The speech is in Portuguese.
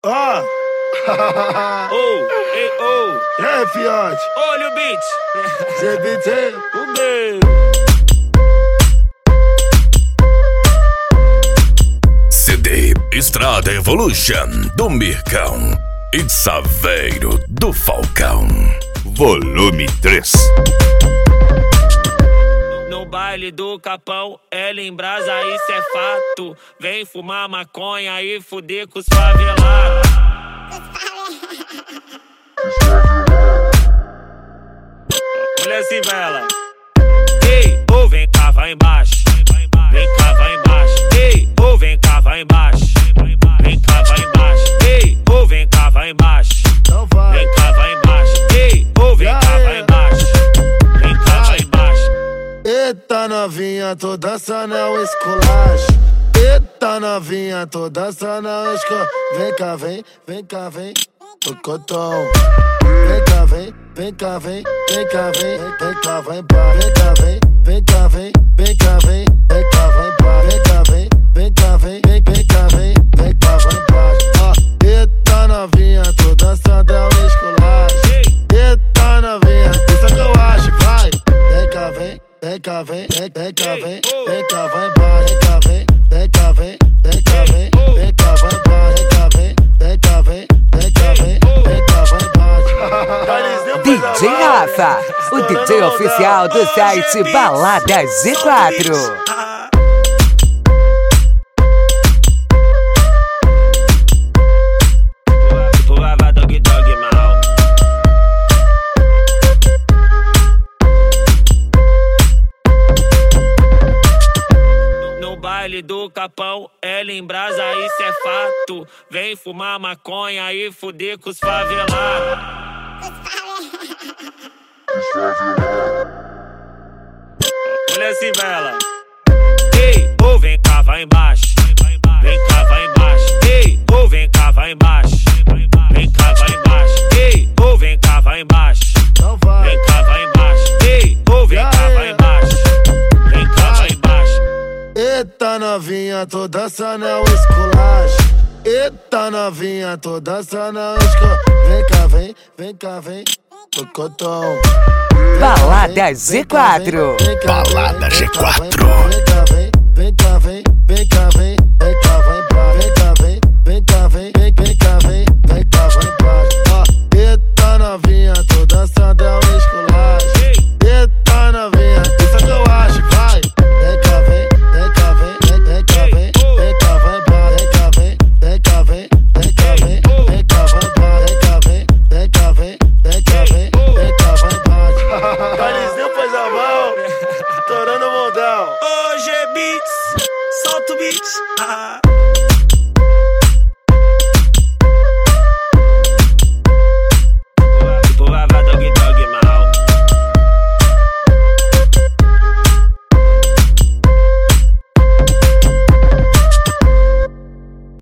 Ó. Ei, E aí, fiote? olha o beat. CBT. O meu. CD Estrada Evolution do Mircão e Saveiro do Falcão. Volume 3. No baile do Capão, ela em brasa, isso é fato. Vem fumar maconha e fuder com os favelados. Olha assim, vela. Ei, ou vem cá, vai embaixo. Vem cá, vai embaixo. Ei, ou vem cá, vai embaixo. Vem cá, vai embaixo. Ei, ou vem cá, vai embaixo. Não vai. Vem cá, vai embaixo. Ei, ou vem cá, vai embaixo. Vem cá, vai embaixo. Eita novinha, tô dançando o esculacho. Eita novinha, tô dançando o esculacho. Vem cá, vem cá, vem. Tocotão. Vem cá, vem cá, vem cá, vem cá, vai embora. Vem cá, vem cá, vem cá, vem cá, vai embora. Vem cá, vem cá, vem cá, vem cá, vai embora. Ó, eita novinha, tô dançando o esculacho. Eita novinha, isso que eu acho, vai. Vem cá, vem cá, vem cá, vem cá, vai embora. Vem cá, vem cá, vem cá, vem cá, vai embora. Vem cá, vem cá, vem cá, vem cá, vai embora. DJ Rafa, o DJ oficial do site Baladas G4. No baile do Capão, ela em brasa, isso é fato. Vem fumar maconha e fuder com os favelados. Olha assim, vela. Ei, ou vem cá, vai embaixo. Vem cá, vai embaixo. Ei, ou vem cá, vai embaixo. Vem cá, vai embaixo. Ei, ou vem cá, vai embaixo. Não vai. Vem cá, vai embaixo. Ei, ou vem cá, vai embaixo. Vem cá, vai embaixo. Eita novinha, tô dançando o esculacho. Eita novinha, tô dançando o esculacho. Vem cá, vem cá, vem. Tocotão. Baladas G4. Balada G4. Vem cá, vem cá, vem cá, vem cá, vai embora. Vem cá, vem cá, vem cá, vem cá, vai embora. Ó, eita novinha, tô dançando o esculacho. Eita novinha, isso que eu acho, vai. Vem cá, vem cá, vem cá, vem cá, vai embora. Vem cá, vem cá, vem cá, vem cá, vai embora. Vem cá, vem cá, vem cá, vem cá, vai embora. Carizinho pôs a mão, torando o montão. Hoje é beats, solta o beat.